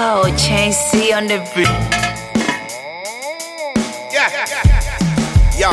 Yo, Chain C on the beat. Yeah. Yo.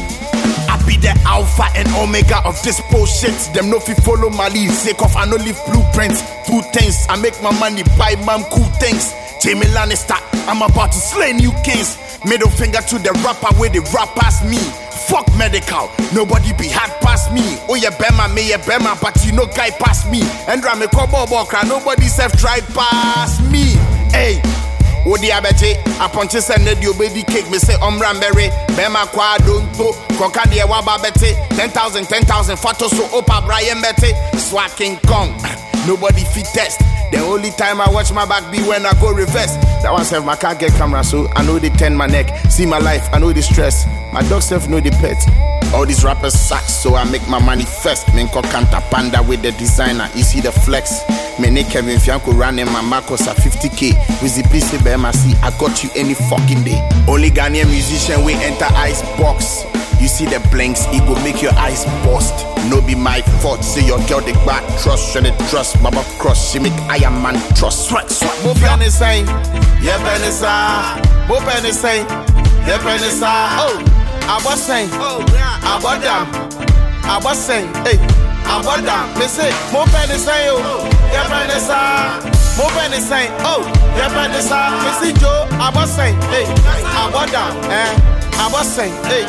I be the alpha and omega of this bullshit. Them no fi follow my lead, sake of I no leave blueprints. 2 things, I make my money, buy mom cool things. Jamie Lannister, I'm about to slay new kings. Middle finger to the rapper where they rap past me. Fuck medical, nobody be hard past me. Oh yeah, Bema, me yeah Bema, but you know guy past me. And Rame Kobo Bokra, nobody self tried past me. Hey, Odi Abeje, I punches and need your baby cake. Me say Ramberry, Bema Kwa Donto, Kokadia Wababete, 10,000, Fato so Opa Brian Bete, Swat King Kong. Nobody fit test. The only time I watch my back be when I go reverse. That one self my car get camera, so I know they turn my neck. See my life, I know the stress. My dog self know the pet. All these rappers suck, so I make my money first. Menko Kanta Panda with the designer, you see the flex. Mene Kevin Fianco running my Marcos at 50k. With the PC BMC, I got you any fucking day. Only Ghanaian musician we enter ice box. You see the blinks, it go make your eyes bust. No be my fault, say your girl the bad trust, shred it trust, Baba cross, she make Iron Man trust. Swat, mo penny saying, yeah penny sa, mo penny saying, yeah penny sa. Oh, I was saying, I was damn, I was saying, hey, I was damn. Me say, mo penny saying, oh, yeah penny sa, mo penny saying, oh, yeah penny sa. Me see Joe, I was saying, hey, I was damn, I was saying, hey.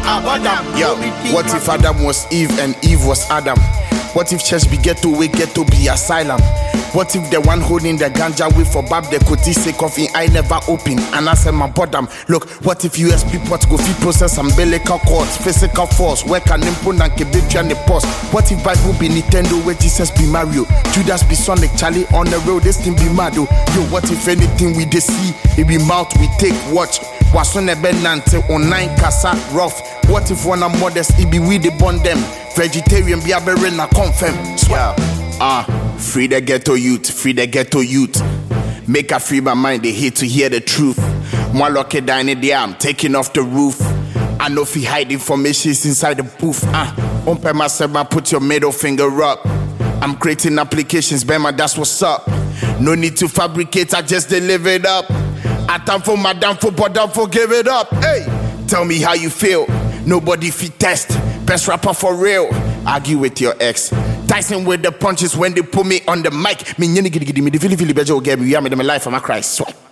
Yo, what if Adam was Eve and Eve was Adam? What if church be ghetto, we get to be asylum? What if the one holding the ganja way for Bab the Koti say coffee I never open and I said my bottom? Look, what if USB port go fit process umbilical cords, physical force, work an input and kebetri and the post? What if Bible be Nintendo where Jesus be Mario, Judas be Sonic, Charlie on the road, this thing be Mado? Yo, what if anything we dey see, it be mouth we take watch? Wasone benante online kasa rough. What if one of modest it be we the bond them? Vegetarian be a berena confirm. Swell. Free the ghetto youth, free the ghetto youth. Make a free my mind, they hate to hear the truth. One lucky dining there, I'm taking off the roof. I know if he hide informations inside the booth. Umpe myself, put your middle finger up. I'm creating applications, Bema, that's what's up. No need to fabricate, I just deliver it up. I time for my damn for, but don't forgive it up. Hey, tell me how you feel. Nobody fit test. Best rapper for real. Argue with your ex. Tyson with the punches when they put me on the mic. Me nyini gidi me the fili bejo get me. We are me my life, I'm a Christ.